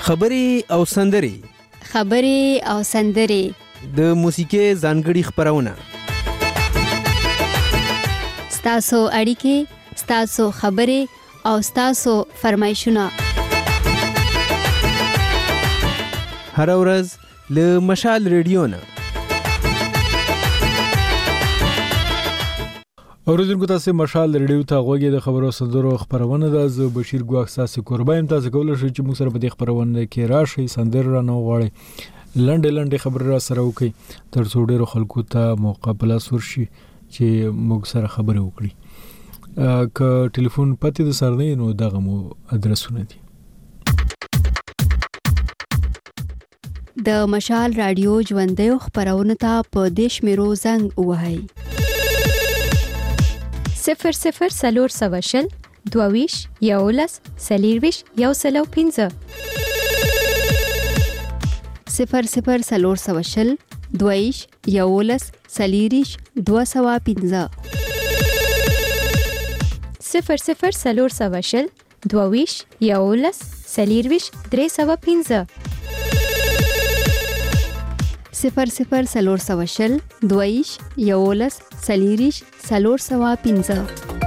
خبرې او سندرې د موسیقۍ ځانګړي خپرونه ستاسو اړیکې، ستاسو خبرې او ستاسو فرمایشونه هر ورځ له مشال ریډیو نه. اوریدونکو تاسو مشال ریډیو ته غوږی د خبرو سندرو خبرونه ده. زه بشیر ګواښ تاسو قربایم. تاسو کولای شئ چې موږ سره په دې خبرونه کې راشئ، سندر را نه غواړئ، لنډه خبر را سره وکړئ تر څو ډیرو خلکو ته موقع پلاس ورشي چې موږ سره خبرې وکړي. که ټلیفون پته د سر نه نو دغه مو ادرسونه دي. د مشال رادیو ژوندۍ خبرونه ته په دیش میرو زنګ وهاي 00 سلور سواشل دوویش یولس سلیرویش یوسلو 15 00 سلور سواشل دوویش یولس سلیریش 215 00 سلور سواشل دوویش یولس سلیرویش 315 00 سلور سواشل دویش یولس سلیریش 315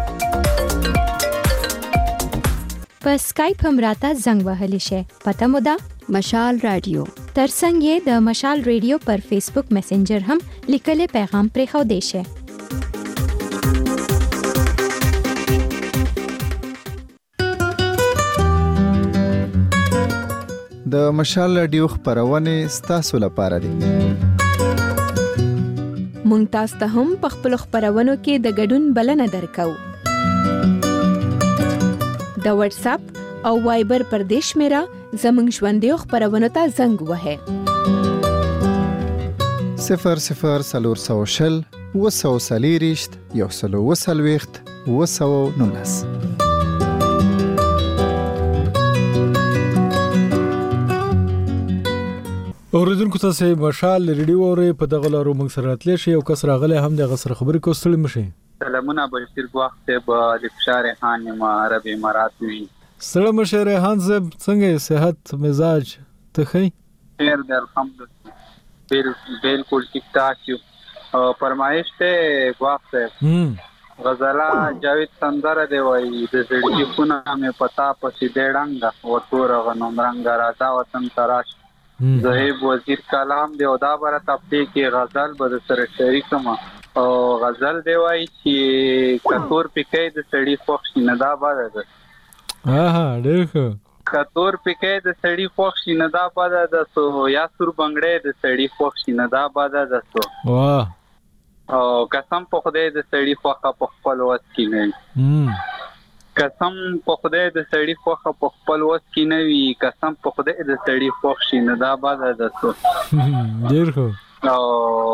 په سکایپ هم راته زنګ وهلی شي. پته مو ده مشال رادیو. ترڅنګ یې د مشال ریډیو پر فیسبوک میسنجر هم لیکلي پیغام پرې خو دی شي. د مشال رادیو خبرونه ستاسو لپاره دي. مونږ تاسو ته هم په خپل خبرونو کې د ګډون بلنه درکو. د واتس اپ او وایبر پر دیش میرا زمنګ ژوندۍ خبرونه ته زنګ وهه 00 سلور سواشل وسو سلیریشت یوسلو وسلويخت وسو نونس. اوریدونکو تاسو مشال ریډیو اوري په دغه لارو موږ سره راتلی شي او کس راغلی هم دغه سره خبرې کوستل مشي. سلامونه بشیر ګواښ ته به د فشار خان ما عرب امارات وی. سلام مشر خان صاحب څنګه صحت مزاج ته خی؟ خیر دی الحمدلله بالکل ٹھیک ٹھاک یو. فرمایش ته ګواښ ته غزلا جاوید سندره دی وای د زړګي خونه مې پتا پسې ډېړنګ او تور غنوم رنگ راځه وطن تراش زهیب وزیر کلام دی او دا بره تپتی کې غزل به سره شریکم او غزل دی وای چې کتور پکې د سړی خوښ نه دا باده ده. ډېر ښه. کتور پکې د سړی خوښ نه دا باده ده سو یا سور بنگړې د سړی خوښ نه دا باده ده سو واه او قسم په خدای د سړی خوخه په خپل وس کې نه قسم په خدای د سړی خوخه په خپل وس کې نه وي قسم په خدای د سړی خوښ نه دا باده ده سو ډېر ښه. او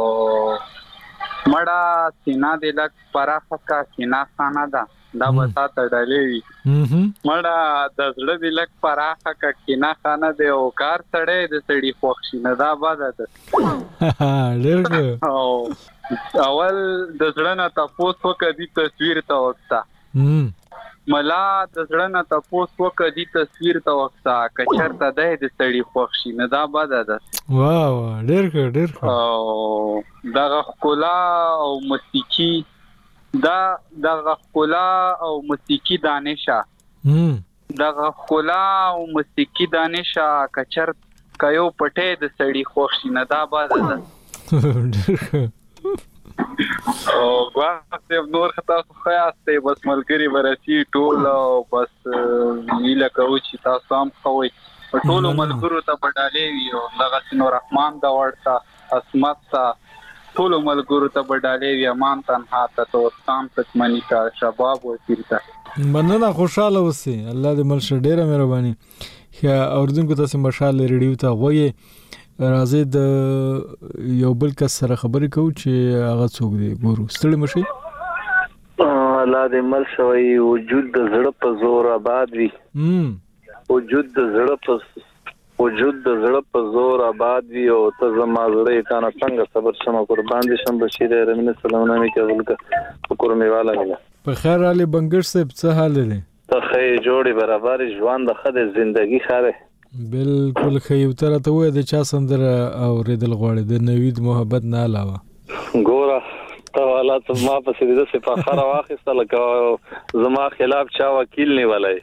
مړه سینا د لک پراخه کا سینا خانه ده دا وتا تړلې وي مړه د زړه د لک پراخه کا سینا خانه ده او کار سړې د سړی خوښ نه دا باده ده. ډېر ښه. او اول د زړه نه تاسو وکړي تصویر ته وخته ملا د زړه نه تاسو وکړي تصویر ته وخته کچرته د سړی خوښ نه دا باده ده. واه ډېر ښه ډېر ښه. او دغه خلا او موسیقي دغه خلا او موسیقي دانشا دغه خلا او موسیقي دانشا کچر کيو پټه د سړی خوښ نه دا باده ده. او غواړم نور خطا خو یاسته بس ملګری ورسی ټول او بس نیله کوي چې تاسو هم خوي ټول ملګرو ته پټالې وي او دغه نور رحمان دا ورته اسمت ټول ملګرو ته پټالې وي امان تنها ته تو سام تک منی کا شباب و تیرتا مننه خوشاله اوسئ. الله دې مل شه. ډیره مهرباني. اوردونکو تاسو مشال ریډیو ته وایي راځي د یو بل کس سره خبرې کوو چې هغه څوک دی. ګورو ستړي مشي. الله دې مل شوی وجود د زړه په زور آباد وي. وجود د زړه په زور آباد وي او ته زما زړه کانه څنګه صبر شمه قربان دي شم بشیر رمین سلام نامه کې ولکه کومې والا نه په خیر علي بنګر صاحب څه حال دی؟ ته خې جوړي برابر ژوند د خدای ژوندۍ خاره بالکل خیو تر ته وې د چا سندره اوریدل غواړي د نوید محبت نه علاوه؟ ګوره ته والا ته ما په سړي د فخر واخیستل کا زما خلاف چا وکیل نیولای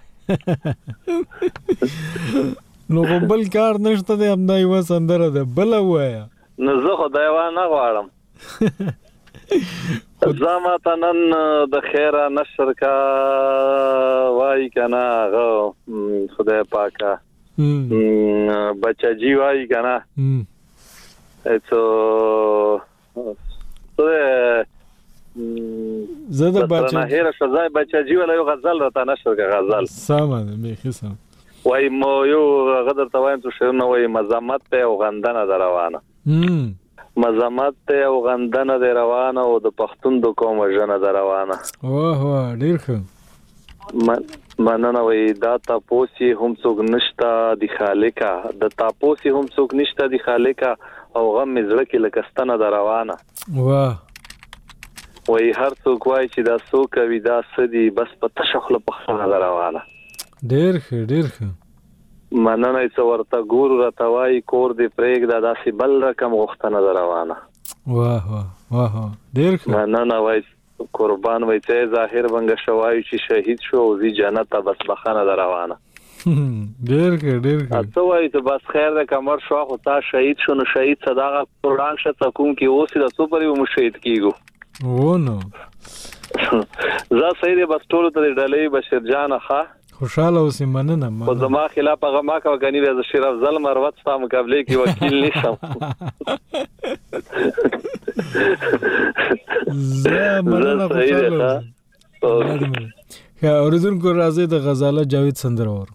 نو بل کار نشته د همدا یو سندره ده بل وایا نو زه خدای و نه غواړم زما تنن د خیره نشر کا وای کنه غو خدای پاکه بچا جی وای کنه ایتو زده بچا نه هر شزای بچا جی ولا یو غزل راته نشر کا غزل سامان می خسم وای مو یو غدر توایم تو شعر نه وای مزامت ته او غندنه دروانه مزامت ته او غندنه دروانه او د پښتون د قوم ژنه دروانه واه واه ډیر ښه مننه وای دا تاسو هم څوک نشتا د خالقا د تاسو هم څوک نشتا د خالقا او غم مزړه کې لکستنه دروانه واه وای هر څوک وای چې دا څوک وی دا سدي بس په تشخله په خله دروانه ډیر ښه مننه چې ورته ګور راتوای کور دې پرېګ دا داسې بل رقم غختنه دروانه واه واه واه ډیر ښه مننه وای قربان وای چې ظاهر بنګ شوای چې شهید شو او زی جنت بس بخنه دروانه ډیر ښه اته وای ته بس خیر د کمر شو خو تا شهید شو نو شهید صداقه قرآن شته کوم کې اوس د سپر یو مشهید کیګو و نو زه سید بس ټول ته ډلې بشیر جان ښه خوشاله اوسې مننه په زما خلاف هغه ما کا غنی د شیر افضل مروت ستا مقابله کې وکیل نشم زه مننه خوشاله اوریدونکو راځي د غزاله جاوید سندره ور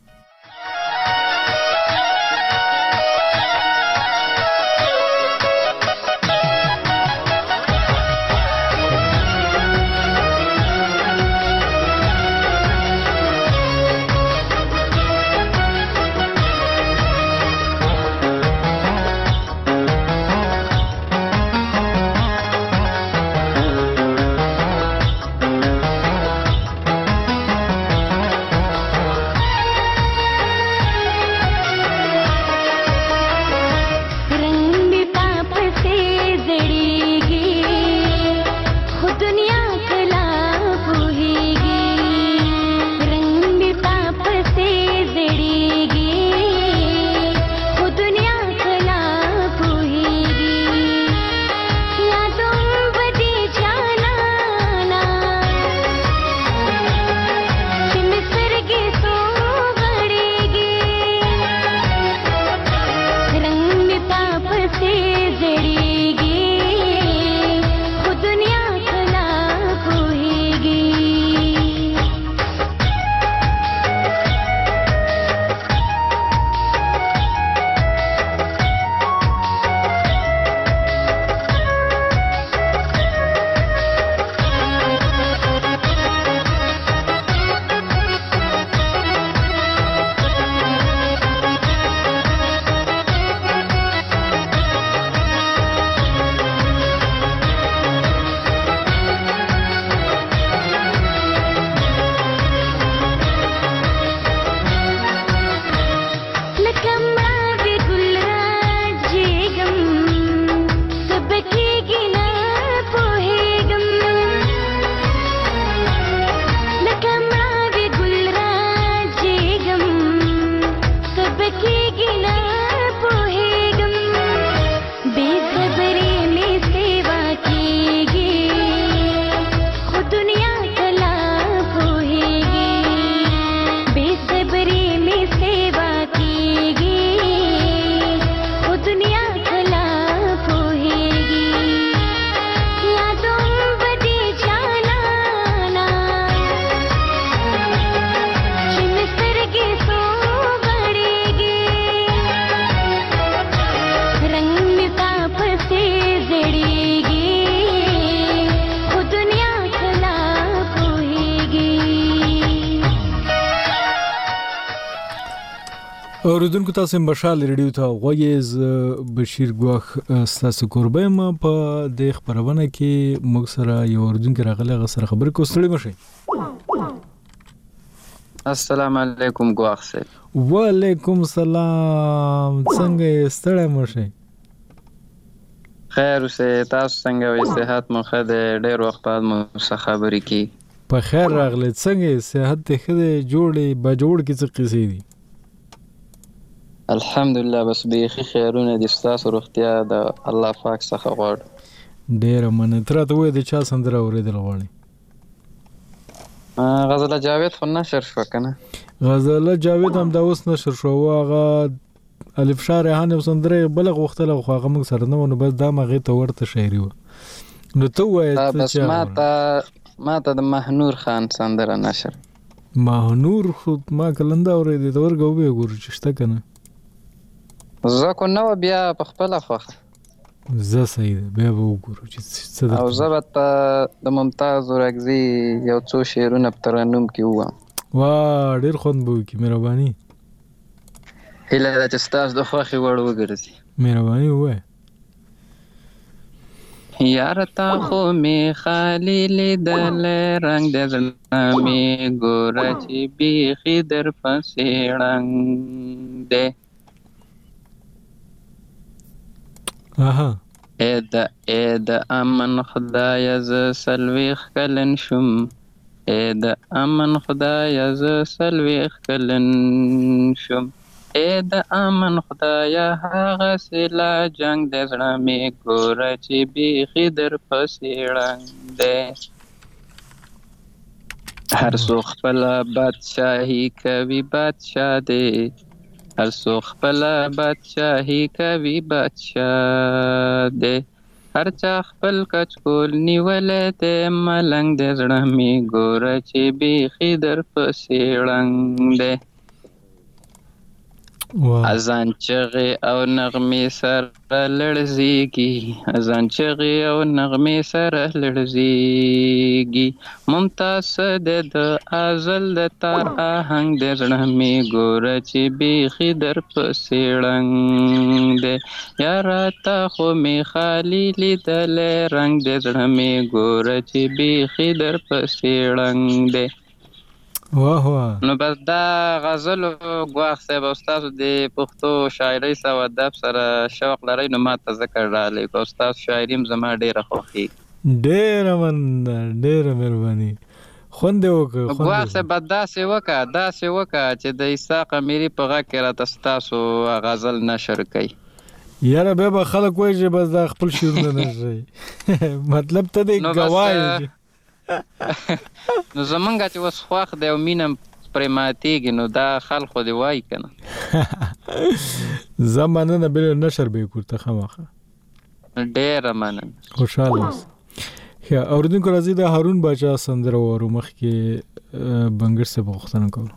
اوریدونکو تاسو مشال ریډیو ته غوږیز بشیر ګواخ تاسو قربایم په د خبرونه کې موږ سره یو اوریدونکو راغله غسر خبر کو ستړي مشي. السلام علیکم ګواخ صاحب. وعلیکم سلام. څنګه ستړی مشه؟ خیر اوسه، تاسو څنګه وې؟ صحت مو ښه دی؟ ډېر وخت بعد مو څه خبرې کی. په خیر راغلی. څنګه صحت دې ښه دی؟ جوړې بجوړ کې څه قصې دي؟ الحمدلله، بس بیخي خیرونه دي. ستاسو روغتیا د الله پاک څخه غواړو. ډېره مننه. ته راته ووایه د چا سندره اورېدل غواړې؟ غزله جاوید خو نشر شوه که نه؟ غزله جاوید هم دا اوس نشر شو. هغه الف شاه ریحان یو سندره بله غوښتله خو هغه موږ سره نه و، نو بس دا هم هغې ته ورته شاعري وه. نو ته ووایه بس ما ته د مهنور خان سندره نشر. مهنور خو ما کلنده اورېدې. ته ورګه وبې ګورو چې شته که نه؟ زه خو نه وه، بیا په خپله خوښه. زه صحیح ده، بیا به وګورو چې څه او زه به ته د ممتاز اورکزي یو څو شعرونه په ترنم کې ووایم. واه ډېر خوند به وکړي. مهرباني هیله ده چې ستاسو د خوښې وړ وګرځي. مهرباني ووایه. یاره تا خو مې خالي لیدلی، رنګ د زړه مې ګوره چې بیخي در پسې ړنګ دی. ای د امن خدایه زه څلوېښت کلن شوم، ای د امن خدایه زه څلوېښت کلن شوم، ای د امن خدایه هغسې لا جنګ د زړه مې ګوره چې بیخي در پسې ړنګ دی. هر څوک خپله بادشاهي کوي بادشاه دی، هر څوک خپله بادشاهي کوي بادشاه دی، هر چا خپل کچکول نیولی دی ملنګ د زړه مې ګوره چې بیخي در پسې ړنګ دی. اذان چغې او نغمې سره لړزیږي، اذان چغې او نغمې سره لړزیږي، ممتاز دی د ازل د تار آهنګ د زړه مې ګوره چې بیخي در پسې ړنګ دی. یاره تا خو مې خالي لیدلی، رنګ د زړه مې ګوره چې بیخي در پسې ړنګ دی. واه واه. نو بس دا غزلو ګواښ صاحب او ستاسو د پښتو شاعرۍ سره او ادب سره شوق لرئ، نو ما ته ذکر راغلی او ستاسو شاعري هم زما ډېره خوښېږي. ډېره مننه، ډېره مهرباني. خوند دې وکړه. ګواښ صاحب داسې وکړه چې د اسحاق امیري په غږ کې راته ستاسو غزل نشر کوي. یاره بیا به خلک وایي چې بس دا خپل شعرونه نشئ. مطلب ته دې ګوایي. نو زمونږ چې اوس خوښ دی او مینه پرې ماتېږي، نو دا خلکو دې وایي که نه؟ زه مننه، بل نشر به یې کړو ته خامخا. ډېره مننه. خوشحاله اوسه. ښه اورېدونکو راځئ د هارون باچا سندره ووارو. مخکې بنګر صاحب غوښتنه کوله.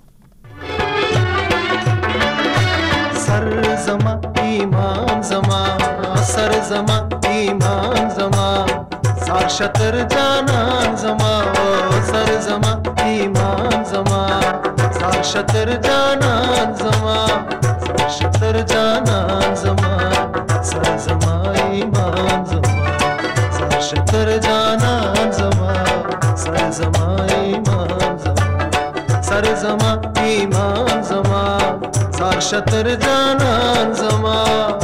سر زما ایمان زما، سر زما ایمان زما، سار شتر جانان زما، سر زما ایمان زما، سار شتر جانان زما، سار شتر جانان زما، سر زما ایمان زما، سار شتر جانان زما، سر زما ایمان زما، سر زما ایمان زما، سار شتر جانان زما.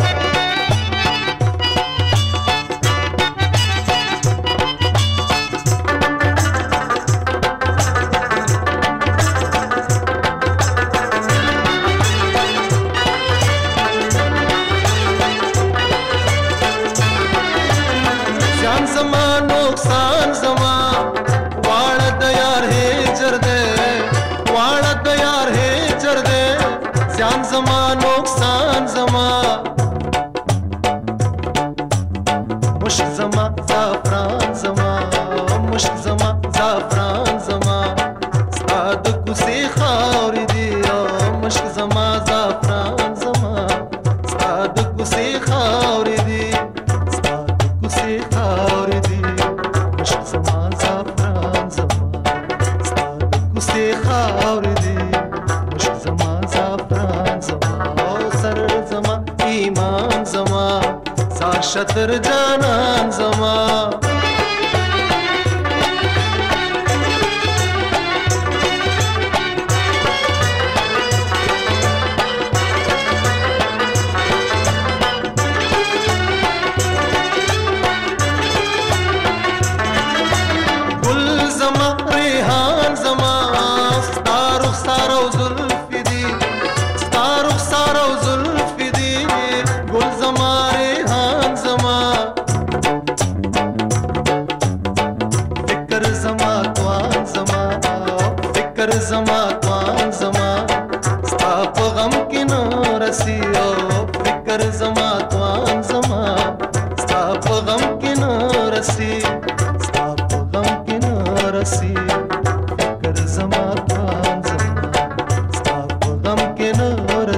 شتر جانان زما.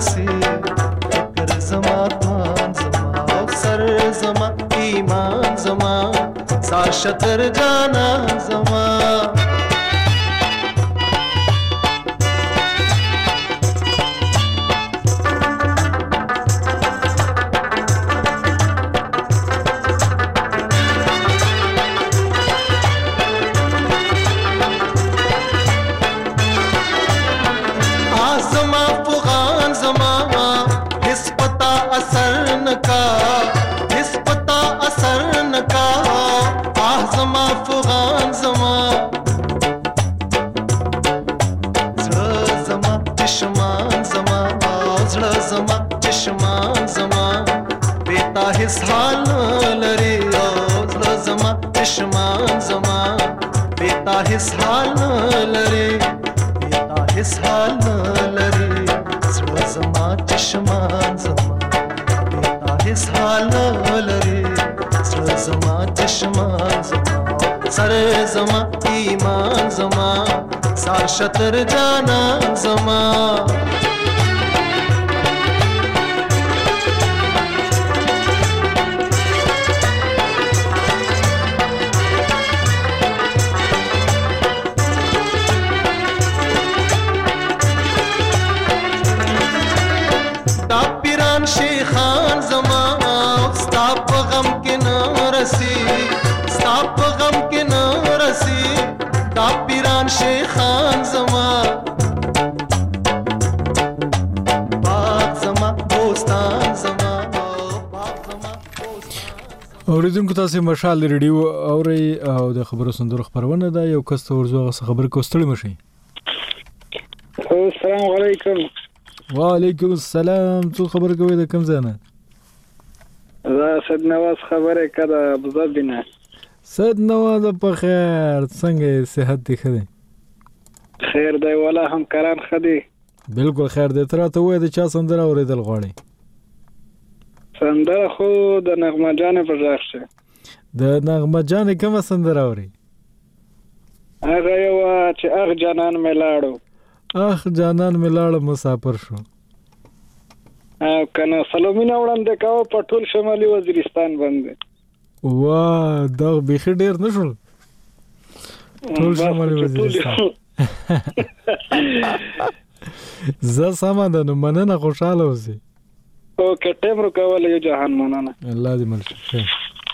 رسی فکر زما توان زما او سر زما ایمان زما سار شتر جانان زما शतर जाना जमा तापिरान शेखान जमा स्ताप गम के न रसी स्ताप गम के न रसी तापिरान शेखान जमा बाग जमा दोस्तान जमा اوریدونکو تاسو مشال ریډیو اوري او د خبرو صندوق خبرونه ده یو کس ورزوغه خبر کوستړی مشي السلام علیکم وعلیکم السلام څو خبر کوي د کوم ځای نه زه سید نواز خبره کړه ابوظبي نه سید نواز په خیر څنګه صحت دی خدای خیر دی ولا هم کران خدي بالکل خیر دی تر ته وای د چا سندره اوریدل غواړي سندره خو د نغمه جان په ځای شه د نغمه جان کوم سندره اوري هغه یو چې اخ جانان ملاړو اخ جانان ملاړو مسافر شو او کنه سلامونه وړاندې کاوه په ټول شمالي وزیرستان باندې واه دا به ډیر نشول ټول شمالي وزیرستان زه سامان د مننه خوشاله اوسې او کټم رو کول یو جهان مننه الله دې مل شي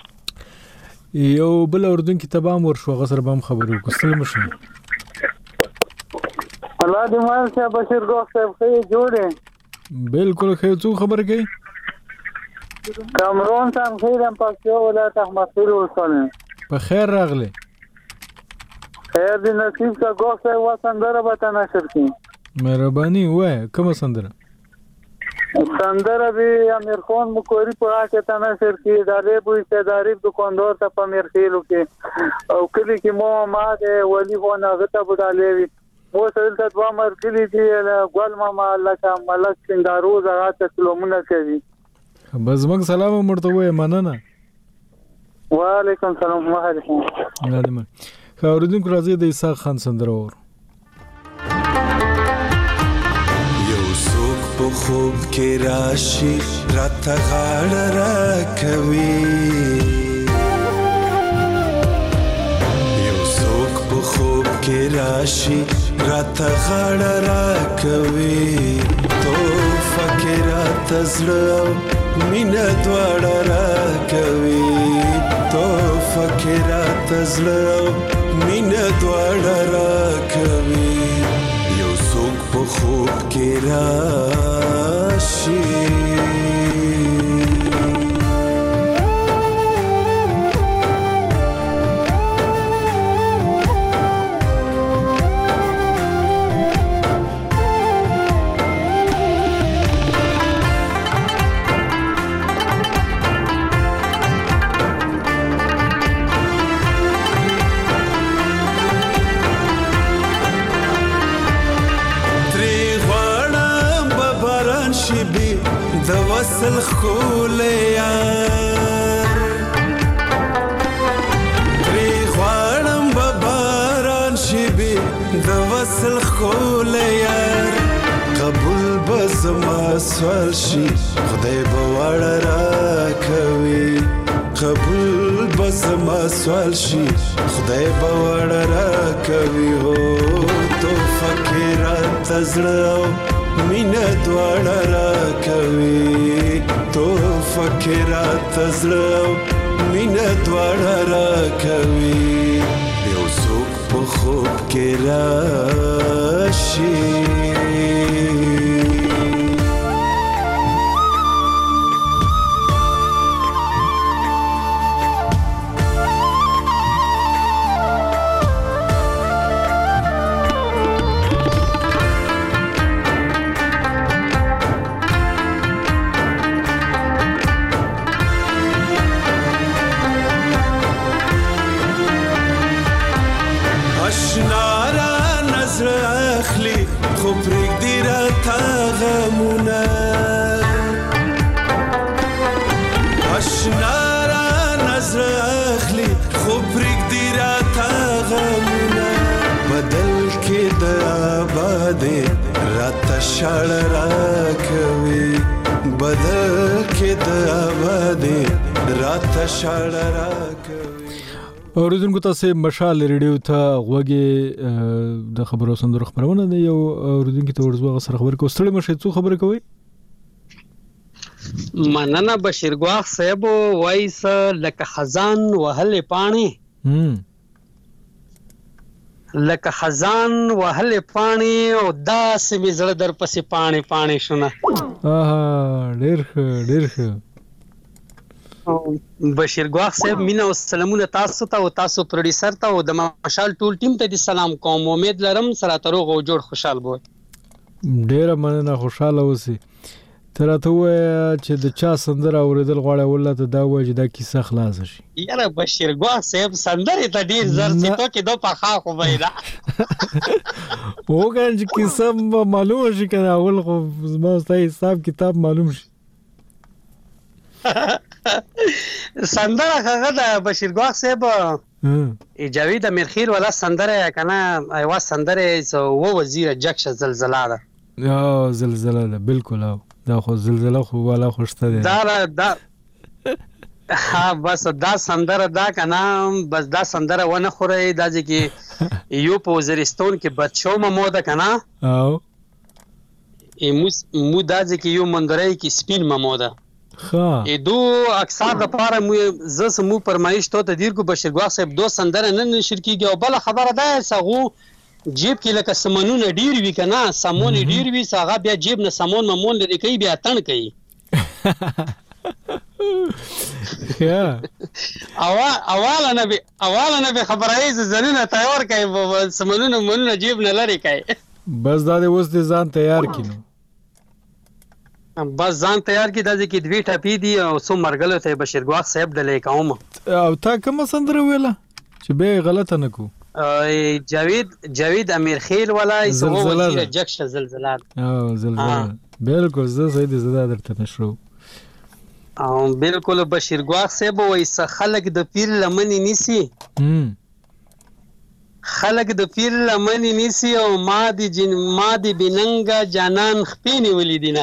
یو بل اردن کې تبام ورشو غسر بام خبرو کوستل مشه الله دې مال شه بشیر ګوخ صاحب خې جوړه بالکل خې څو خبر کوي کامرون سم خیرم پښتو ولایت احمد خیل وسنه په خیر راغله خیر دې نصیب کا ګوخ صاحب وسندره به نشر کی مهرباني وای کوم سندره سندره به امیر خان مکوری په هغه ته نشر کی داري بو استداري دکاندار ته په امیر خیلو کې او کلی کې مو ما ده ولی هو نه غته بدالې وي مو سره ته دوا مرګلی دی ګل ماما لکه ملک سندارو زغه ته سلامونه کوي بس موږ سلام مرته وای مننه وعلیکم السلام وعلیکم السلام خاوردونکو راځي د عیسی خان سندره ور یو څوک په خوب کې راشي راته غاړه راکوي یو څوک په خوب کې راشي راته غاړه راکوي تو فکرات زړه مینا دواړه راکوي تو فکرات زړه مینا دواړه راکوي یو څوک په خوب کې راشي وصل خولیار ری خوانم بباران شبی د وصل خولیار قبول بز زما سوال شي خدای به وړه راکوي قبول به زما سوال شي خدای به وړه راکوي هو تحفه کې راته زړه او مینه دواړه راکوي تحفه کې راته زړه او مینه دواړه راکوي یو څوک په خوب کې راشي شړ راکوي بدل کې د آبادې رات شړ راکوي. اوریدونکو تاسو مشال ریډیو ته غوږی د خبرو سندرو خبرونه دی یو اوریدونکو ته ورزوغه سره خبر کو ستړي مشه څو خبر کوي مننه بشیر ګواخ صاحب وایس لکه خزان وهل پانی لکه خزان وهل پانی او داس می زړه در پسې پانی پانی شونه ډېر ښه بشیر ګواخ صاحب مینا والسلامونه تاسو ته او تاسو پروډوسر ته او د مشال ټول ټیم ته د سلام کوم امید لرم سره تروغ او جوړ خوشحال بو ډېر مننه خوشاله اوسئ تراته وای چې د چا سندره اوریدل غواړي ولله ته دا وای چې دا کیسه خلاص شي یاره بشیر ګواخ صاحب سندره ته ډیر زر چې تو کې دو پخا خو وایدا وګورئ چې کیسه معلوم شي کنه اول خو زما ستاسو حساب کتاب معلوم شي سندره هغه د بشیر ګواخ صاحب جاوید امیرخیل ولا سندره کنه ایوا سندره و وزیر جکش زلزلہ ده زلزلہ ده بالکل دا خو زلزلہ خو والا خوشته ده دا بس دا سندره دا کنه بس دا سندره ونه خوره دا چې یو په وزیرستان کې بچو مموده کنه او مو دا چې یو مندرای کې سپین مموده دو اکثر د پاره ز سمو پرمایش ته دیر کو بشیر ګواخ صاحب دو سندره نن نشر کیږي او بل خبره ده سغو جیب کې لکه سمنونه ډیر وی کنه سمون ډیر وی ساغه بیا جیب نه سمون ممون لري کوي بیا تن کوي اواله نه خبره ای زنونه تیار کوي سمنونه مونږ جیب نه لري کوي بس دا اوس د ځان تیار کینو بس ځان تیار کی د دې دوی ټاپی دی او سو مرګلو ته بشیر ګواخ صاحب د لیکوم او تا کوم سندره ویله چې به غلطه نکو جاوید امیرخیل ولا سو وزیر جکش زلزلہ زلزلہ بالکل صحیح دي زړه درته نشو او بالکل بشیر ګواخ صاحب وای خلک د پیر لمنې نیسی خلق د پیر لمنې نیسی او ما دی بننګا جانان خپینې ولیدینه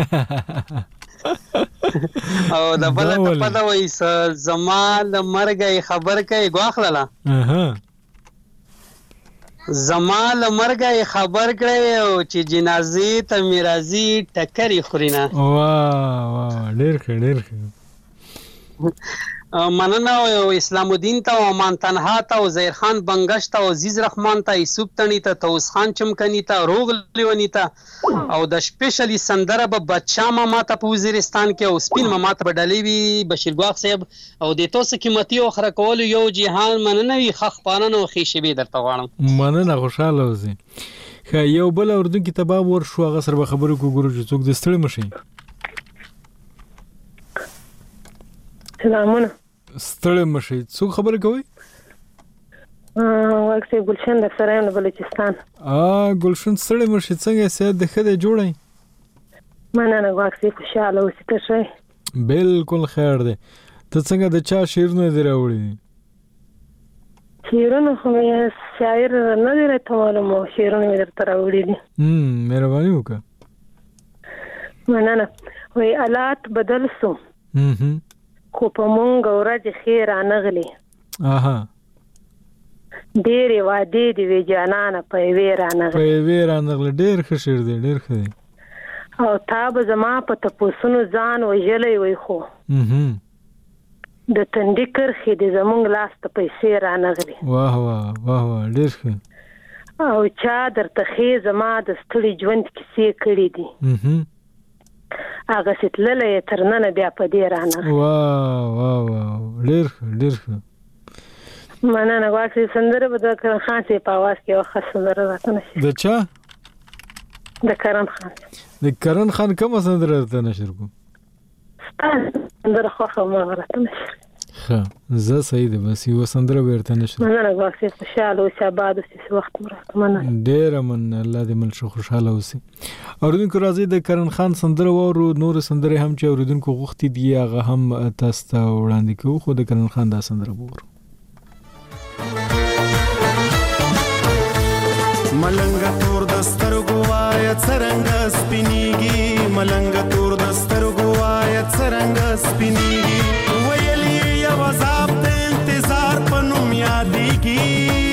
او د بل ته پته وای زما د مرګ خبر کوي ګواخ لاله زما ل مرګ خبر کړي او چې جنازې ته میراثي ټکرې خورینه واه ډېر ښه مننه او اسلام الدین ته او امان تنها ته او زهیر خان بنگش ته او عزیز رحمان ته یوسف تنی ته توس خان چمکنی ته روغ لیونی ته او د سپیشلی سندره به بچا ماما ته په وزیرستان کې او سپین ماما ته بدلې وی بشیر ګواخ صاحب او د توس قیمتي او خره کول یو جهان مننه وی خخ پانن او خیشبي درته غواړم مننه خوشاله اوسئ یو بل اردن کې تباب ور شو هغه سره خبرو کو ګورو چې څوک د ستړي مشي سلامونه ستړي مشي څوک خبر کوي واکسي ګلشن د سرایم بلوچستان ګلشن ستړي مشي څنګه سید د خدای جوړای مننه واکسي خوشاله اوسې ته شي بالکل خیر دی ته څنګه د چا شعرونه دی راوړي شعرونه خو شاعر نه دی راته معلومه شعرونه مې درته راوړي دي مهرباني وکړه مننه. وای حالات بدل سو خو په مونږ ورځ خیر رانغلی. ډېرې وعدې دي وی جانانه په یوې رانغلی. ډېر ښه شعر دی، ډېر ښه دی. او تا به زما په تپوسونو ځان وژلی وی خو د تندي کرښې د زمونږ لاس ته پیسې رانغلي. واه واه واه واه ډېر ښه. او چا درته ښې زما د ستړي ژوند کیسې کړي دي هغسې تللی یې تر ننه بیا په دې رانغلي. واه واه واه ډېر ښه ډېر ښه. مننه. واکسي سندره به د کرم خان صاحب په اواز کې یوه ښه سندره راته نشي. د چا؟ د کرم خان. د کرم خان کومه سندره راته نشر کوم؟ ستا سندره خوښه ما راته نشر. ښه زه صحیح ده، بس یوه سندره به ورته نشر. مننه واکسي خوشحاله اوسې، آباد اوسې، وخت مو راکړه. مننه ډېره مننه. الله دې مل شه خوشحاله اوسې. اورېدونکو راځئ د کرم خان سندره واورو. نورې سندرې هم چې اورېدونکو غوښتي دي هغه هم تاسو ته وړاندې کوو، خو د کرم خان دا سندره به وورو. ملنګ تور دستر گوایا څرنګ سپینیږي، ملنګ تور دستر گوایا څرنګ سپینیږي، ویلې یو عذاب د انتظار په نوم یادېږي.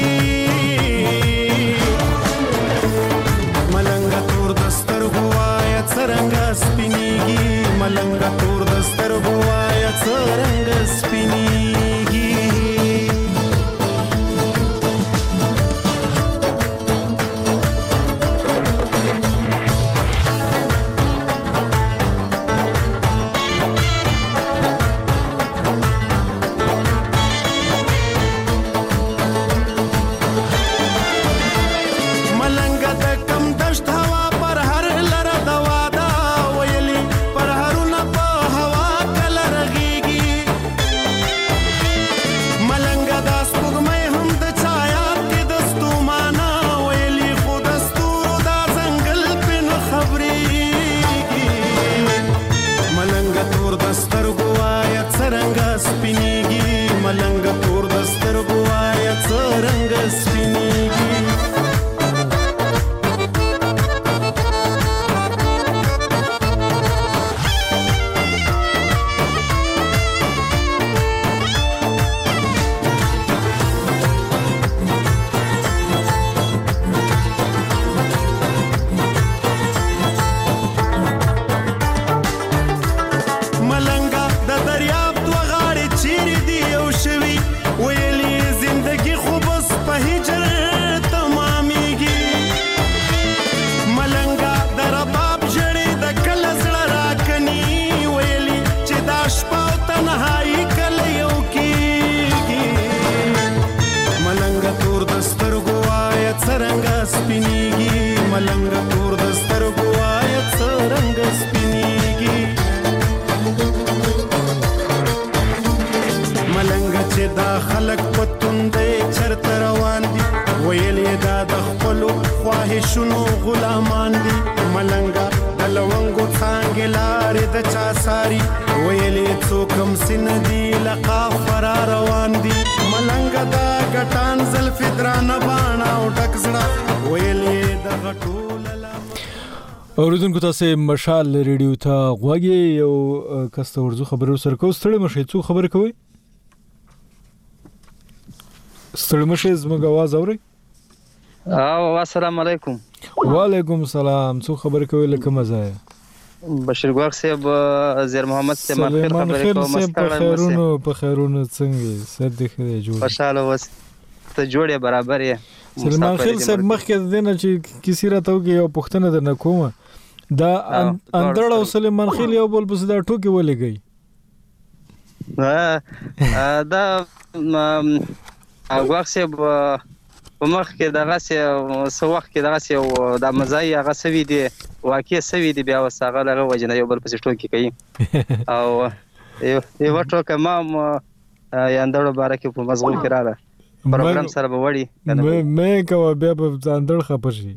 ملنګ تور دستر گوایا څرنګ سپینیږي، ملنګ تور دستر گوایا څرنګ سپینیږي. شنو غلامان دي ملنګا د لونګو څنګه لارې د چا ساري ویلې څوکم سن دي لقا فرار روان دي ملنګا دا ګټان زلف درانه باڼه او ډک زړه ویلې د غټول اوریدونکو تاسو مشال ریډیو ته غوږی یو کسته ورزو خبرو سره کو ستړي مشه څو خبر کوي ستړي مشه زموږ आवाज اوري السلام علیکم وعلیکم السلام څو خبر کوي لکه مزه بشیر ګوار صاحب زیر محمد سے مخیر خبرې کوم مستړی په خیرونو څنګه صدې خدای جوړ خوشاله وس ته جوړه برابر یې سلمان خیل صاحب مخکې دنه چې کسی راته وګي یو پښتنه در نه کومه دا اندړ او سلمان خیل یو بل پس دا ټوکی ولګي دا ګوار صاحب په مخ کې دغه سه وخت کې دغه سه د مزای هغه سوي دي واقع سوي دي بیا وساغه لغه وجنه یو بل پس ټوکی کوي او یو ټوکه ما یاندړو بارکه په مزغول کې رااله پروګرام سره به وړي مې کوه بیا په ځاندړ خپشي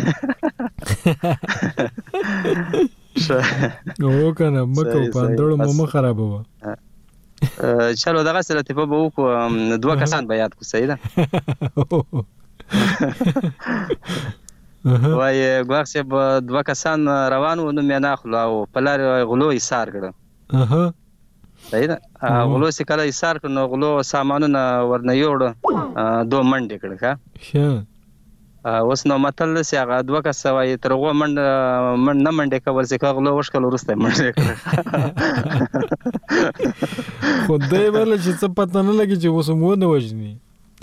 او کنه مکو پاندړو مو خرابه و چلو دغه سره ته په وکړو دوه کسان به یاد کو صحیح ده وای ګواښ صاحب دوه کسان روان وو نو مې نه اخلو او په لار غلو ایثار کړه صحیح ده غلو چې کله ایثار کړ نو غلو سامانونه ورنه یوړ دوه منډې کړه اوس نو متل چې هغه دوه کسه وایي تر هغو نه منډې کول چې غلو وشکل وروسته منډې کړه خو دی ویله چې څه پته نه لګي چې اوس هم ونه وژني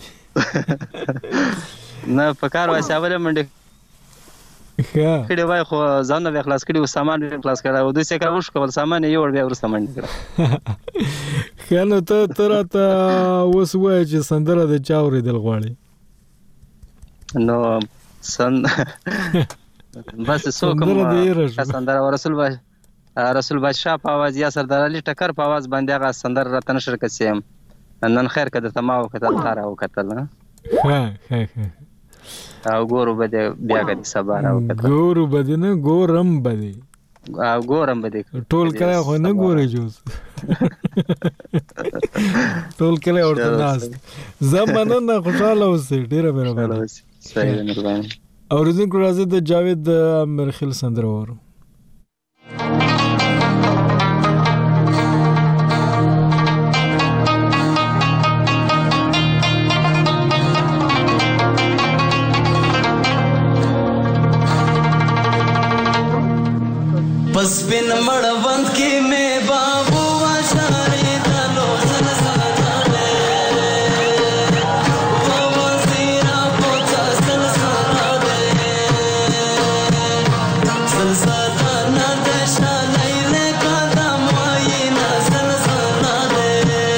نه په کار وایي اوله منډې کړي وای خو ځان نه خلاص کړي او سامان یې خلاص کړه او دوی څه کار وشکول سامان یې ور بیا ورسته منډه کړه خیال ته راته اوس وای چې سندره د چا اورېدل غواړي نو بس څوک سندره رسول بادشاه په आवाज یا سردار علي ټکر په आवाज باندې هغه سندره راته نشر کسیم نن خیر کده تماو کتل تارا او کتل او ګورو بده بیا کدي سبا راو کتل ګورو بده نه ګورم بده او ګورم بده ټول کله خو نه ګوري جوز ټول کله ورته ناس زمانه نه خوشاله اوسې ډیره مهرباني صحیح مهرباني اوریدونکو راځي د جاوید مرخیل سندره ورو बस बिन मड़वंत की में बाबू आशारी दलो सलसला दे वो वजीरा पोचा सलसला दे सलसला ना देशा नहीं ले कदम आई ना सलसला दे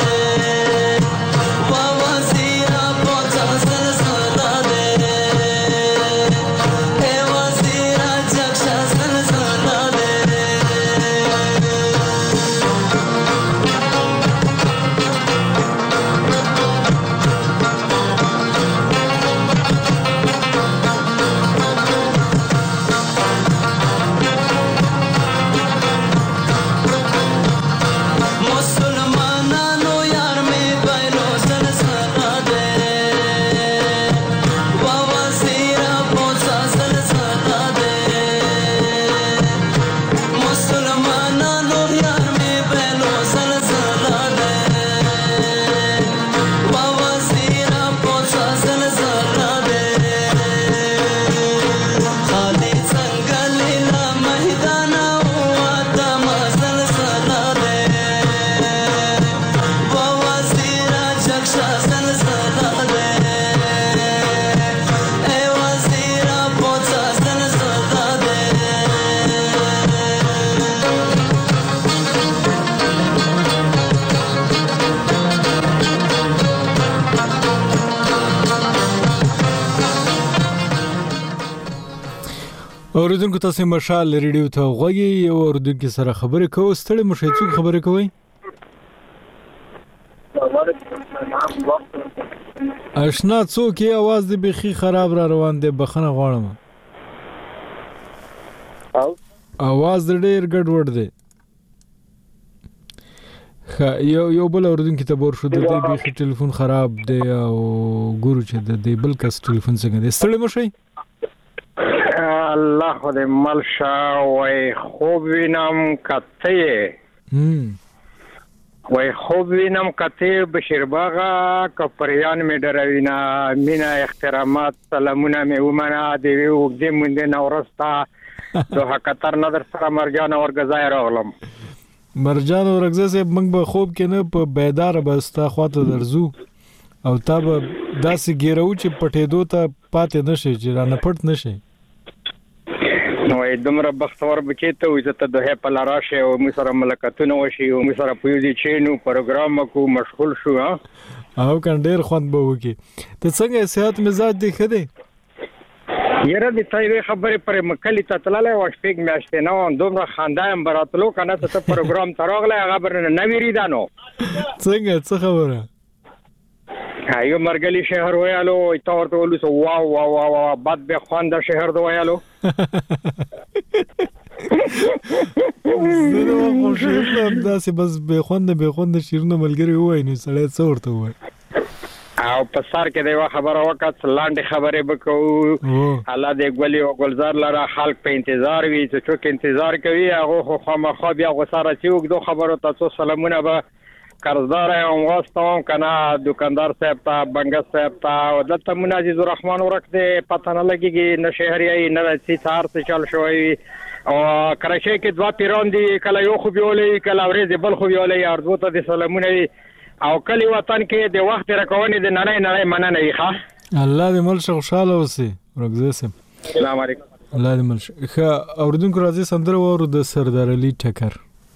वो वजीरा पोचा सलसला दे ए वजीरा जक्षा सलसला दे اوریدونکو تاسو مشال ریډیو ته غوږی یو اوریدونکو سره خبرې کوو ستړي مشه څوک خبرې کوي آشنا څوک یې आवाज دې بخي خراب را روان دی بخنه غواړم आवाज ډېر ګډوډ دی یو بل اوریدونکو ته بور شو د دې بخي ټلیفون خراب دی او ګورو چې د دې بل کس ټلیفون څنګه دی ستړي مشه الله خدای ملشا وای خوب وینم کته وای خوب وینم کته بشیر باغا کپریان می دروینا مینا احترامات سلامونه می ومنه دی وګدې مونږ نه ورستا دوه قطر نظر سره مرجان اور غزای راغلم مرجان اور غزای موږ به خوب کې نه په بیدار بستا خواته درزو او تاب داسې ګیرو چې پټېدو ته پاتې نشي چې را نه پټ نشي نو دومره بختور بچی ته عزت ده په لاراشه او مسره ملکتونه وشي او مسره پوزي چینو پروګرام کو مشغول شو او کنډیر خوند به وکي ته څنګه صحت مزاج دی خدي یره دې تایې خبره پر مکلی ته تلاله او شپږ میاشتې نو دومره خاندایم براتلو کنه ته پروګرام تراغله هغه برنه نویری دانو څنګه څه خبره یو مرګلی شهر ویالو تور ته ولوس واو واو واو بد به خوانده شهر دی ویالو زه نو خوشاله داسې بس به خوانده شیرونه ملګری وای نو سړی څورته وای او په سر کې د خبره وکړه لاندې خبرې وکړو الله دې ګولي او ګلزار لره خلک په انتظار وي چې څوک انتظار کوي هغه خو مخه بیا غوساره چې وګدو خبرو تاسو سلامونه به قرضدار او واستوم کنه دکاندار صاحب ته بنګ صاحب ته او دلته مناجز الرحمن ورکه پته نه لګيږي نه شهري نه چې څار څه چل شوی او کراچۍ کې دوا پیران دي کله یو خو بیولې کله ورځ بل خو بیولې ارزو ته د سلامونه او کلی وطن کې د وخت راکونې د نړۍ مننه یې ښه الله دې مل خوشاله اوسې ورګزه سم السلام علیکم الله دې مل ښه اوردونکو راځي سندره وورو د سردار علي ټکر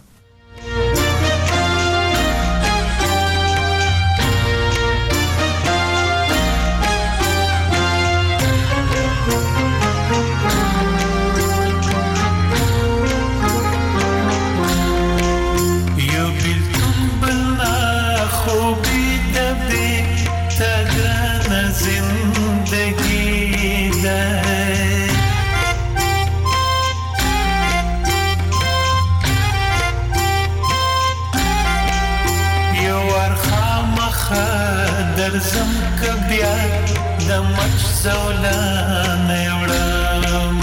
درزم کبیا د مچ زولان وړم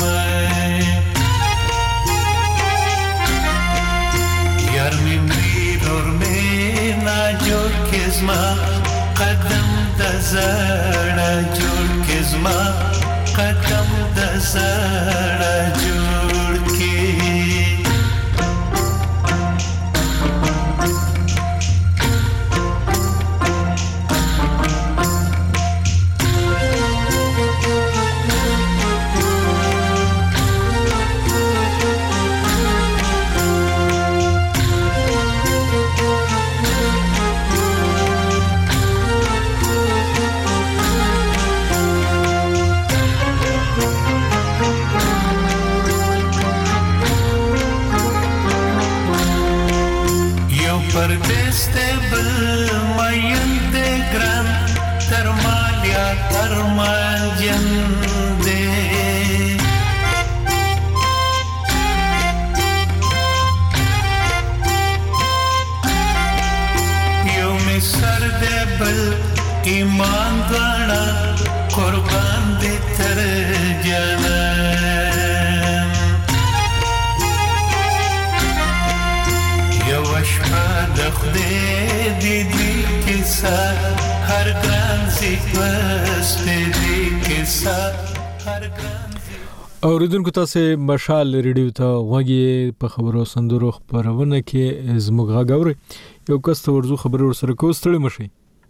یار می مرور می نا جوړ کزما قدم د زړه جوړ کزما قدم د زړه جوړ کی ایمان غانا قربان دې تر جنم یو شپه د خدای دې کیسه هر ګران سي پس دې کیسه هر ګران اوریدونکو تاسو مشال ریډیو ته غوږی په خبرو سندرو خبرونه کې زموږ غاوري یو کس ته ورزو خبر ورسره کوستړی مشي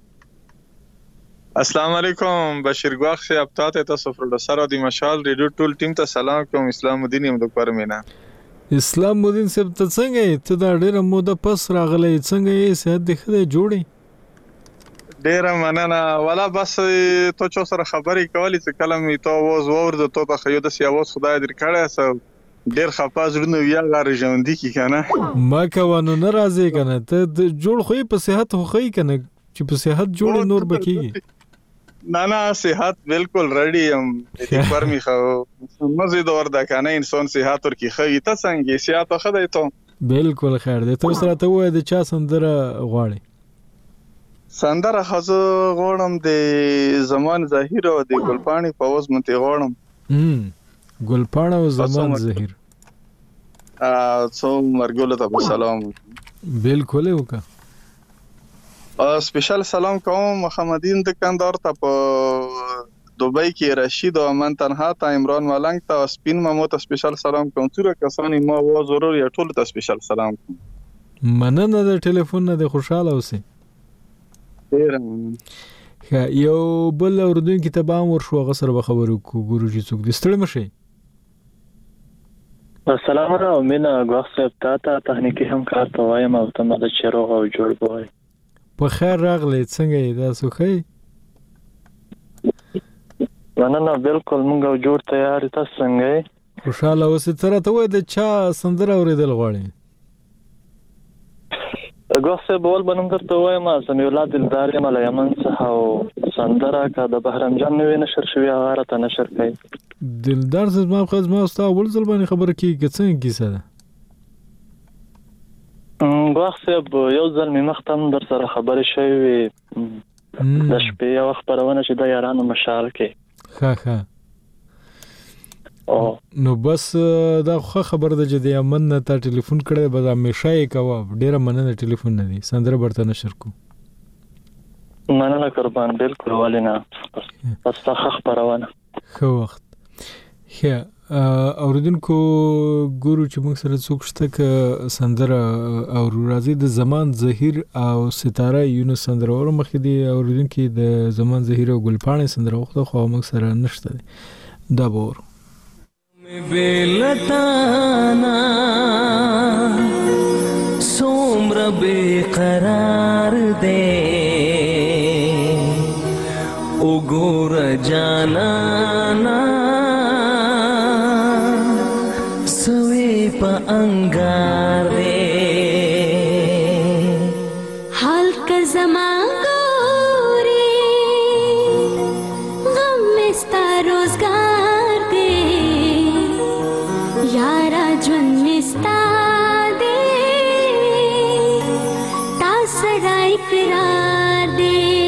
السلام علیکم بشیر ګواخ صاحب تاسو ته پروډوسر او د مشال ریډیو ټول ټیم ته سلام کوم اسلام الدین یم د پرمینا اسلام الدین صاحب ته څنګه ته دا ډیره موده پس راغلی څنګه یې صحت د خدای جوړي ډیره مننه ولا بس تو چا سره خبرې کولې چې کلم ته आवाज ورده ته په خیو د سیاوت خدای در کړه سو ډیر خپاز ورنه ویا غار ژوندۍ کی کنه ما کوانو ناراضه کنه ته جوړ خو په صحت خو خی کنه چې په صحت جوړ نور بکیږي نه صحت بالکل ریډی ام د پرمی خو مزید اور د کنه انسان صحت ور کی خی ته څنګه صحت خدای ته بالکل خیر دی ته سره ته وای د چا سندره غواړي سندره خزه غوړم د زمان ظاهر او د ګلپانی په وز منته غوړم ګلپاڼه او زمان ظاهر څو مرګوله ته سلام بالکل وکا سپیشل سلام کوم محمدین دکاندار ته په دوبۍ کې رشید او من تنها ته عمران ملنګ ته سپین مامو ته سپیشل سلام کوم څوره کسانی ما و ضرور یا ټول ته سپیشل سلام کوم مننه د ټلیفون نه د خوشاله اوسې ډیر یو بل اردوونکو ته به ورشو غسر به خبرو کو ګورو چې څوک د ستړي مشي السلام علیکم مینا غوښ صاحب ته تخنیکی هم کار ته وایم او ته د چیرغ او جوړ بوای په خیر راغلی څنګه یې دا سوخی نه بالکل مونږ جوړ تیار تاسو څنګه یې خوشاله اوسې تر ته وای د چا سندره اوریدل غواړي غوښ صاحب ول بنم درته وایم سمي ولادت دلدار یم له یمن څخه او سندره کا د بهرام جان نوې نشر شوی هغه ته نشر کړي دلدار زما خو زما استاد ول ځل باندې خبر کی څنګه کیسه ده غوښ صاحب یو ځل می مختم در سره خبرې شوی د شپې یو خبرونه چې د یارانو مشال کې ښه نو بس دا خبر ده چې د امن نه تا ټلیفون کړی به همیشه یې کوه ډیره مننه ټلیفون نه دی سندره برته نشر کو مننه قربان بالکل ولې نه بس تا خبرونه ښه وخت ښه اوریدونکو ګورو چې موږ سره څوک شته که سندره او راځي د زمان زهیر او ستاره یونس سندره ور مخې دي اوریدونکو د زمان زهیر او ګلپاڼې سندره وخت خو موږ سره نشته دا بور बेलताना सोम्र बेकरार दे उगोर जाना सवे प अंगार दे हाल का ज़माना रे गम में स्ता रोज़गार दे यारा जुन मिस्ता दे तासरा इकरार दे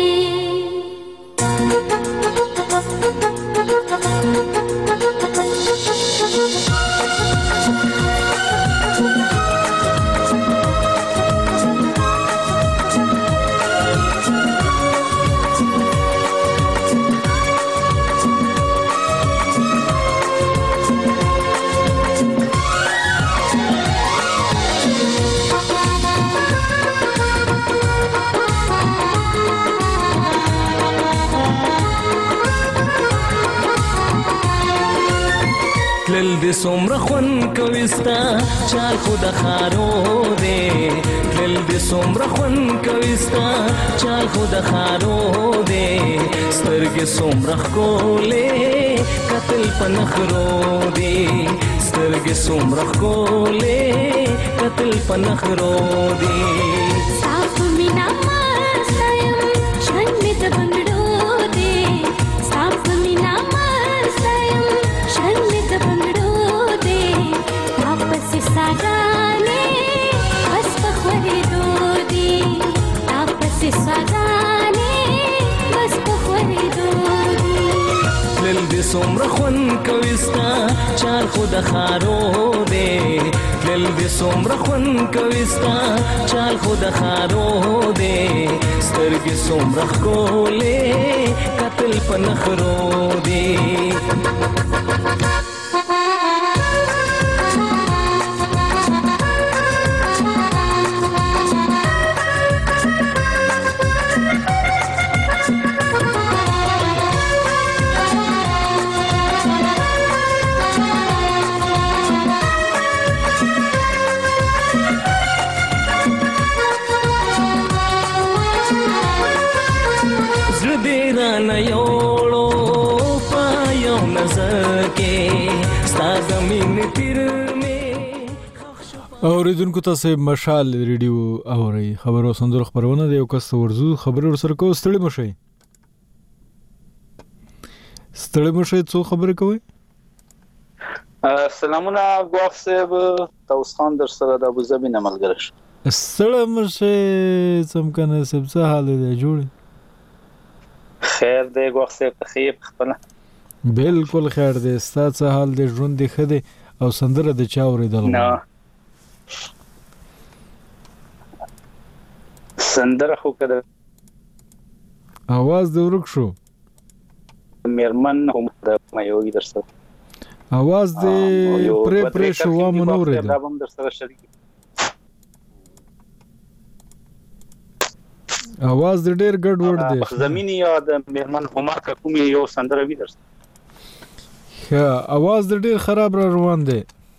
تلل دې څومره خوند کوي ستا چال خو د خارو دی تلل دې څومره خوند کوي ستا چال خو د خارو دی سترګې څومره ښکلې قتل په نخرو دی سترګې څومره ښکلې قتل په نخرو دی صاف مینا مستا یم ژوند مې د بنګړو دی صاف مینا مستا یم ژوند مې د بنګړو دی واپس ساګانې بس په خورېدو دی واپس ساګانې بس په خورېدو دی تلل دې څومره خوند کوي ستا چال خو د خارو دی تلل دې څومره خوند کوي ستا چال خو د خارو دی سترګې څومره ښکلې قتل په نخرو دی اوریدونکو تاسو مشال ریډیو اوري خبرو سندرو خبرونه دی او کس ورزو خبرو سره کو ستړي مشي څو خبره کوي سلامونه ګوخ صاحب توس خان در سره د ابوظبي نه ملګری سلام مشه سم کنه سب څه حال دی جوړ خیر دی ګوخ صاحب خیر خپل بالکل خیر دی ستاسو حال دی ژوند دی خده او سندره د چا اوریدل نه سندره خو کده आवाज د ورک شو میرمن هم د مایوي در سره आवाज د پر شو و منور دی دا هم در سره شریک आवाज د ډیر ګډ وډ دی زميني یا د میرمن هما کوم یو سندره وی در سره ها आवाज د ډیر خراب را روان دی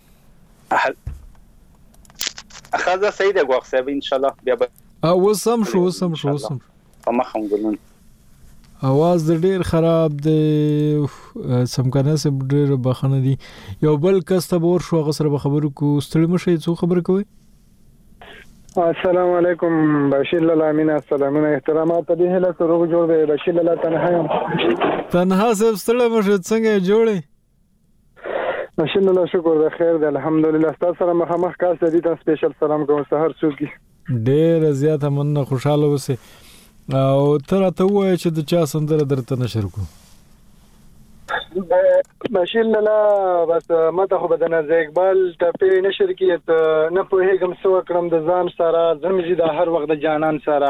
اخذ سید غوښ صاحب ان شاء الله بیا وسم شو ما هم ګلون आवाज د ډیر خراب دی سم کنه سب ډیر بخنه دی یو بل کس ته ور شو غسر به خبرو کو ستړي مشه څو خبر کوي السلام علیکم بشیر الله امین السلامونه احترامات دې هله سره جوړ دی بشیر الله تنها سب ستړي مشه څنګه جوړي بشیر الله شکر ده خیر ده الحمدلله تاسو سره مخامخ کاس دې ته سپیشل سلام کوم سحر څوک ډیر زیات مننه خوشاله اوسه او تر ته وای چې د چا سندره درته نشر کو ماشین لاله بس ماته خو بدنه ز اقبال ټپه نشر کیت نه په هیګم سو کړم د ځان سره زمزي د هر وخت د جانان سره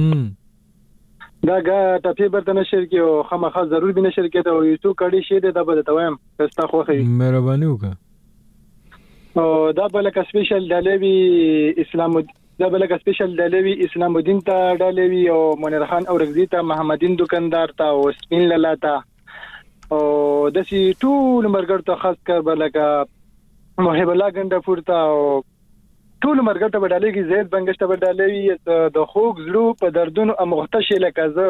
دا ټپه برته نشر کیو خامخا ضرور به نشر کیته او یو کړي شی د بده تویم تاسو خو مهرباني وکړه او دا بل کا سپیشل دالوی اسلام دا بل کا سپیشل دالوی اسلام الدین ته دالوی او منیر خان اورغزی ته محمدین دکاندار ته او سپین لاله ته او دسی ټول مرګر ته خاص کر بلکه محب الله ګنده پورته او ټول مرګر ته بدالې کی زید بنگشت بدالې د خوګ زړه په دردونو امغتشه لکه زه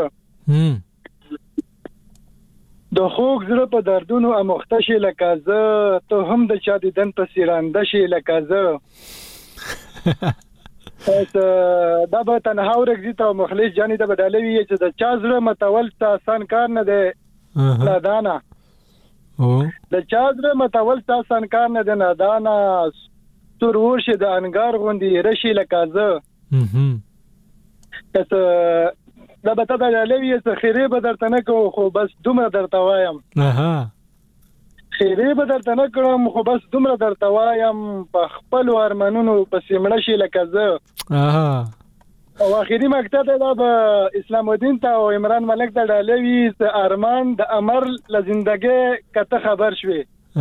د خوګ زړه په دردونو امغتشه لکه زه ته هم د چا دن په سیرانده شي لکه زه دا به تنها ورګی ته مخلص جانی ته بدالې چې د چا زړه متول ته آسان کار نه دی نادانا د چادر متول تاسان کار نه د نادانا تور ورشه د انګار غوندي رشي لکازه تاسو دا به تاسو لوي څه خیره به درته نه کو خو بس دومره درته وایم خیره به درته نه کوم خو بس دومره درته وایم په خپل ارمانونو په سیمړه شي لکازه او اخیری مقطع دا به اسلام الدین ته او عمران ملک ته ډالوي ارمان د امر ل زندګي کته خبر شوي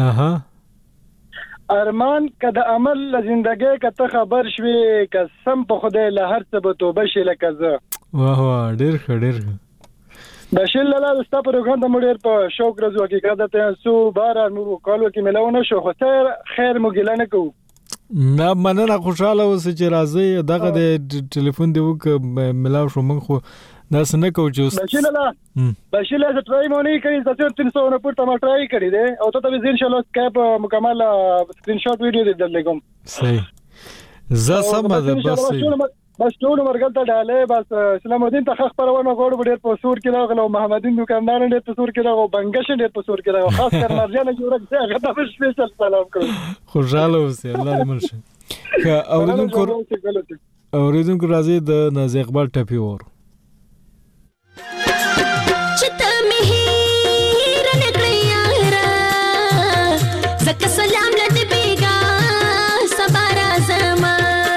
ارمان کده عمل ل زندګي کته خبر شوي قسم په خدای له هر څه به توبه شي لکه زه واه واه ډیر بشیر لاله ستا پروګرام د مډیر په شوق راځو حقیقت ته سو بار مو کالو کې ملونه شو خو خیر مو ګلانه کو نه مننه خوشاله اوس چې راځي دغه د ټلیفون دی وک ملاو شو من خو ناس نه کو چې بشیر لاله ټرای مونږ کوي تاسو 300 نه پټ ما ټرای کړی دی او ته به ان شاء الله سکایپ مکمل سکرین شاټ ویډیو دې درلګم صحیح ز سم ده بس ټول مرګل ته ډاله بس اسلام الدین ته خخ پرونه غوړ ډېر په سور کې راغلو محمدین دکاندار ډېر په سور کې راغو بنگش ډېر په سور کې راغو خاص کر مرجان جوړک ته هغه ته سپیشل سلام کوم خوشاله اوسه الله دې مرشه اوریدونکو راځي د ناز اقبال ټپی ور چته مهیر نکړی یارا زکه سلام لته بیگا سبارا زما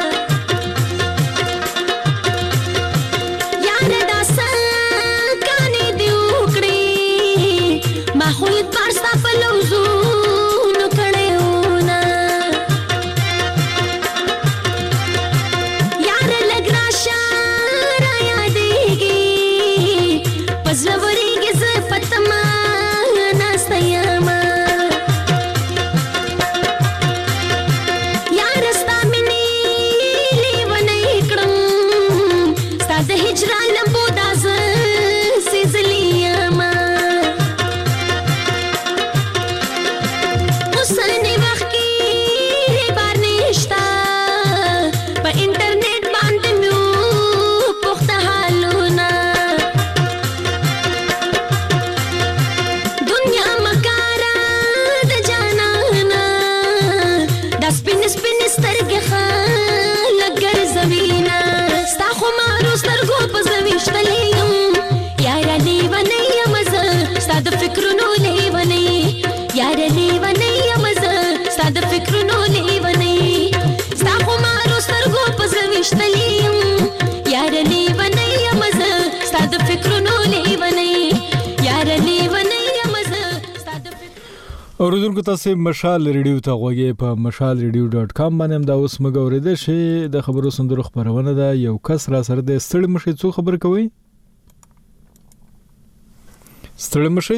اوریدونکو تاسو مشال ریډیو ته غوږی په mashalradio.com باندې هم دا اوس مګ اوریدل شي د خبرو سندرو خبرونه ده یو کس را سره د ستړي مشي څو خبر کوي ستړي مشي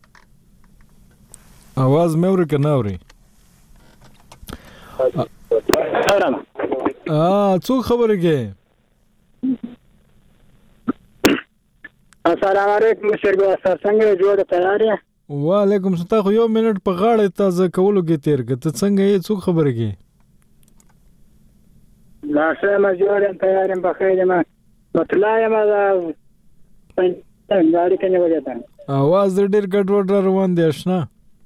आवाज مې ورکه نه اوري څو خبره کې السلام علیکم شرګو سر څنګه جوړ تیار یې وعلیکم السلام خو یو منټ په غاړه تازه کولو کې تیر کړه ته څنګه یې څو خبره کې لا سلام جوړ تیار یم بخیر ما مطلع یم دا څنګه کې نه وځه आवाज ډېر ګډوډ روان دی آشنا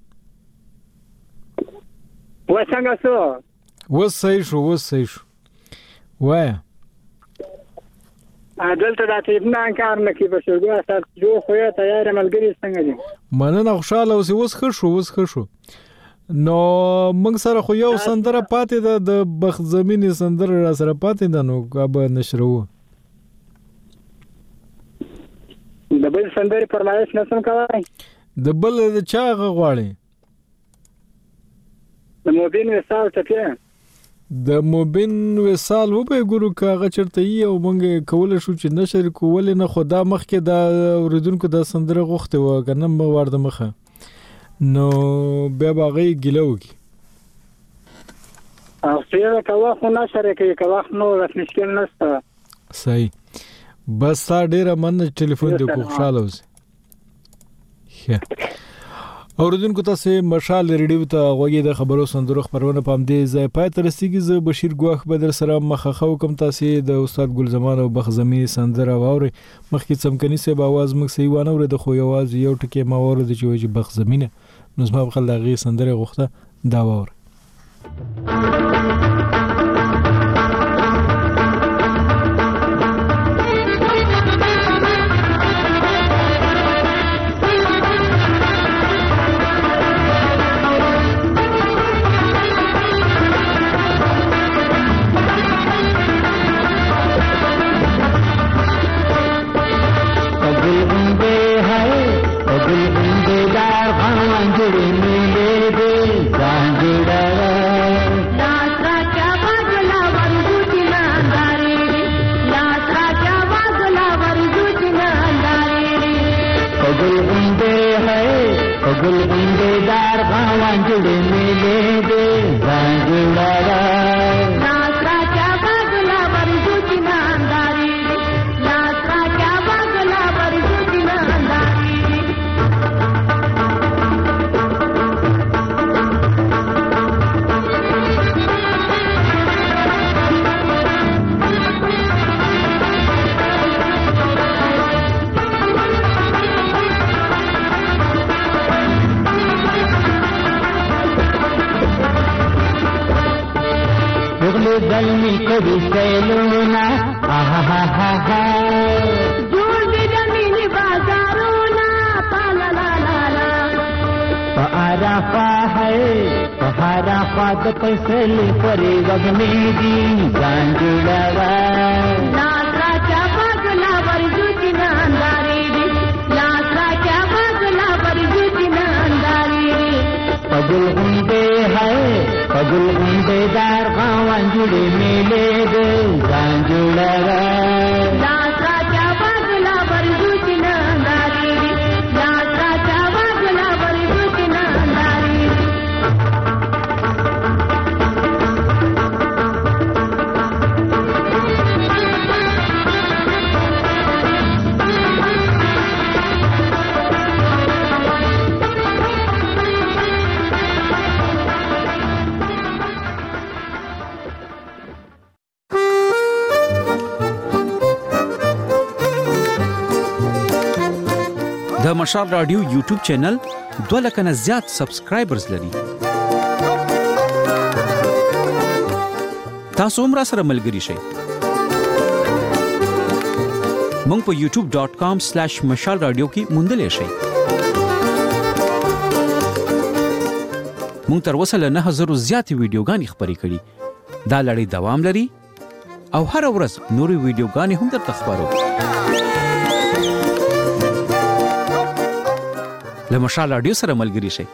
وڅنګه سو وصحیح شو وای دلته د اطمینان کار نه کوي بس یو اساس جو خو یا تیار ملګری څنګه دي مننه خوشاله اوس ښه شو نو موږ سره خو یو سندره پاتې ده د بخت زمینی سندره را سره پاتې ده نو کابه نشرو د بل سندره فرمایش نسم کوي د بل چا غواړي د موبین وسال ټکه د موبین وسال و به ګورو کاغه چرته یې او مونږ کول شو چې نشر کول نه خدا مخکې د اوریدونکو د سندره غوښته و کنه مې ورده مخه نو بیا باغی ګلو کی او څنګه کوا خو نشر کې کوا نو د مشکل نشته صحیح بس تا ډیره من ټلیفون دی خوشاله اوسه اوریدونکو تاسو مشال ریډیو ته غوږی د خبرو سندرو خبرونه پام دی زای پای تر رسیدي ز بشیر ګواخ بدر سره مخخو کوم تاسو د استاد ګل زمان او بخزمی سندره واوري مخکې څمکني سه باواز مخ سی وانه ور د خو یواز یو ټکی ما ور د چوي بخزمینه نو زما بخل دغه سندره غوخته دا واور दलमी कभी सैलूना आहा हा हा हा जोर दे जमीनी बाजारोना पाला ला ला ला आराफा है आराफा द पैसले परे वगमेदी गांजुलावा लात्रा क्या बागला वरजुती ना अंधारी लात्रा क्या बागला वरजुती ना अंधारी पगुल गुंडे है पगुल गुंडेदार गाँव जुड़े मेले दे गांजुलावा लात्रा क्या बागला वरजुती ना अंधारी लात्रा क्या बागला वरजुती ना अंधारी د مشال رادیو یوټیوب چینل 2 لک نه زیات سبسکرایبرز لري. تاسو هم را سره ملګري شئ. مونږ په youtube.com/mashalradio کې موندلې شئ. مونږ تر اوسه له 9000 زیاتې ویډیوګانې خبرې کړې. دا لړۍ دوام لري او هر ورځ نورې ویډیوګانې هم درته خبرو. له مشال رادیو سره ملګري شئ.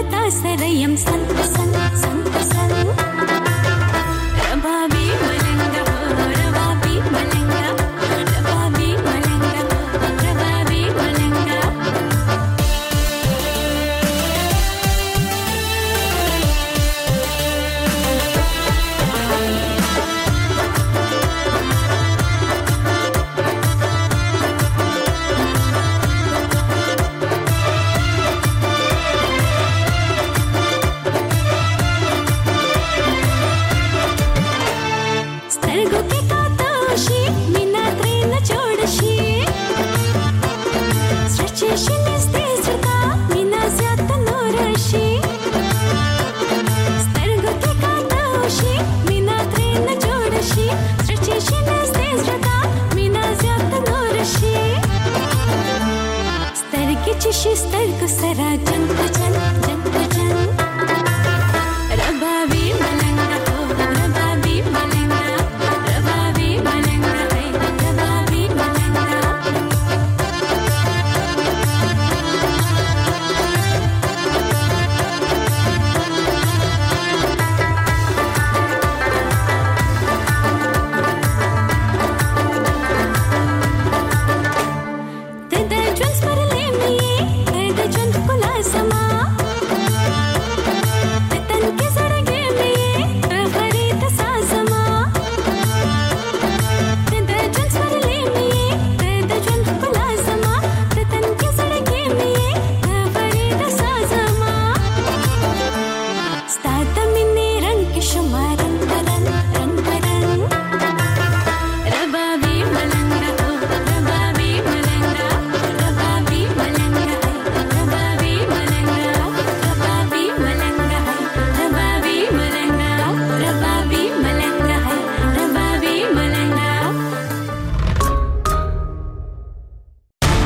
تا سره يم سن سن سن سن ربابي ملنګ ربابي ملنګ ربابي ملنګ ربابي ملنګ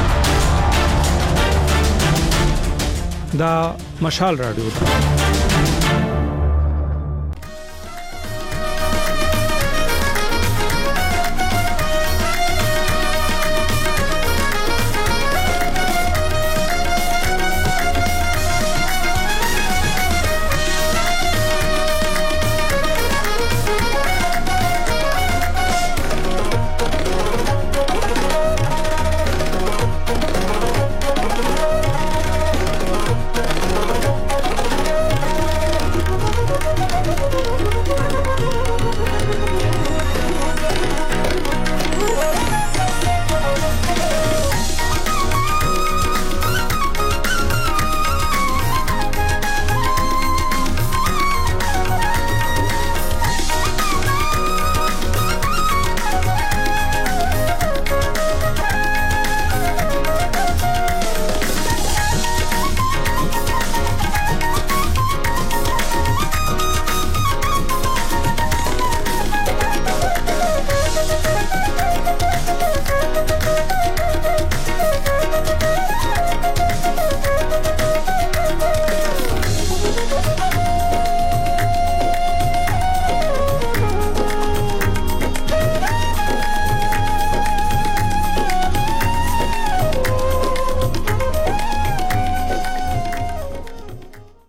دا مشال رادیو